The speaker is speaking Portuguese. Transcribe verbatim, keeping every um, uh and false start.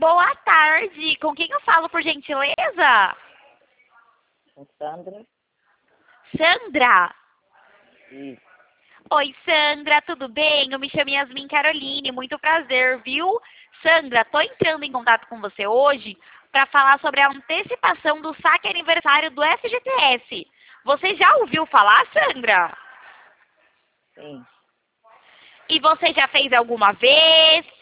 boa tarde. Com quem eu falo, por gentileza? Com Sandra? Sandra? Isso. Oi, Sandra, tudo bem? Eu me chamo Yasmin Caroline, muito prazer, viu? Sandra, tô entrando em contato com você hoje para falar sobre a antecipação do saque aniversário do F G T S. Você já ouviu falar, Sandra? Sim. E você já fez alguma vez?